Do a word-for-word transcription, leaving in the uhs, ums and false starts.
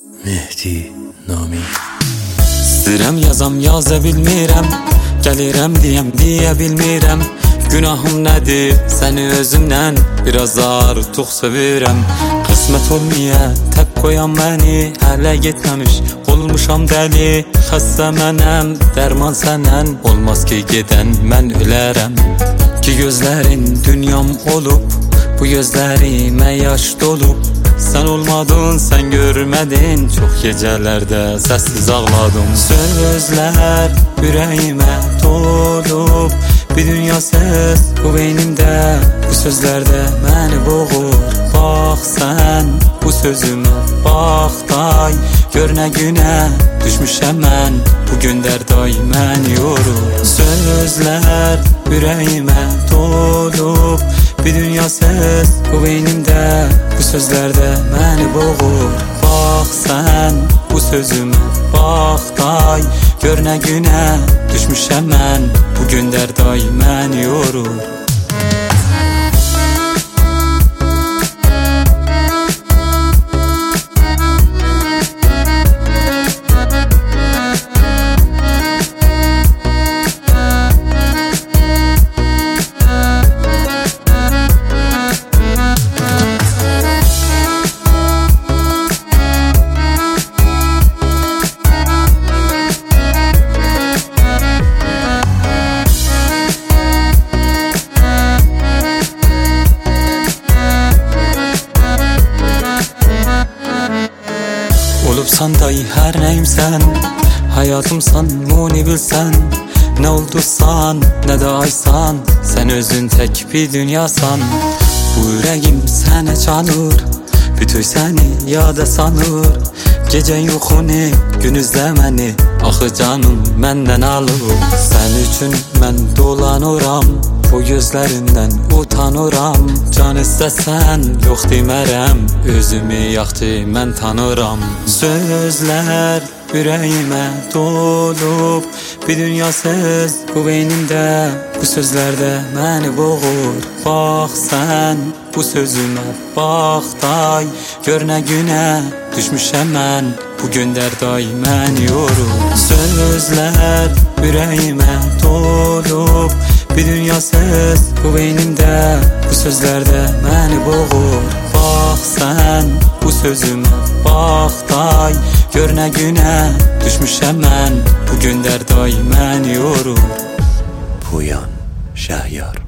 Mehdi Nami. İstəyirəm yazam, yaza bilmirəm, gəlirəm deyəm, deyə bilmirəm. Günahım nədir, səni özümdən biraz artıq sevirəm. Qismət olmaya tək qoyan məni, hələ getməmiş olmuşam dəli. Xəstə mənəm, dərman sənən, olmaz ki gedən mən ölərəm. Ki gözlərin dünyam olub, bu gözlərimə yaş dolub. Sen olmadın, sen görmedin, çok gecelerde sessiz ağladım. Sözler yüreğime dolup, bir dünya ses bu beynimde. Bu sözlerde beni boğur. Bak sen bu sözüme, bak day. Gör ne güne düşmüşem ben, bugün derday mən yorur. Sözler yüreğime dolup, bir dünya ses bu beynimde. Bu sözlerde beni boğur. Bak sen bu sözüme, bak day. Gör ne güne düşmüşem ben, bugün derday mən yorur. Olubsan dahi her neyimsen, hayatımsan bunu bilsen. Ne oldusan ne de aysan, sen özün tek bir dünyasan. Bu yüreğim sene canır, bütün seni yada sanır. Gece yuxunu, gün izlemeni, axı canım məndən alır. Sen üçün mən dolanıram, bu gözlərindən utanıram. Can istəsən yox demərəm, özümü yaxşı mən tanıram. Sözlər yüreğime dolup, bir dünya söz bu beynimde. Bu sözlerde beni boğur. Bak sen bu sözüme, bak day. Gör ne güne düşmüşem ben, bugün derday mən yorur. Sözler yüreğime dolup, bir dünya söz bu beynimde. Bu sözlerde beni boğur. Bak sen bu sözüme, bak day. Gör ne güne düşmüşem ben, bugün derday mən yorur. Puyan Şəhyar.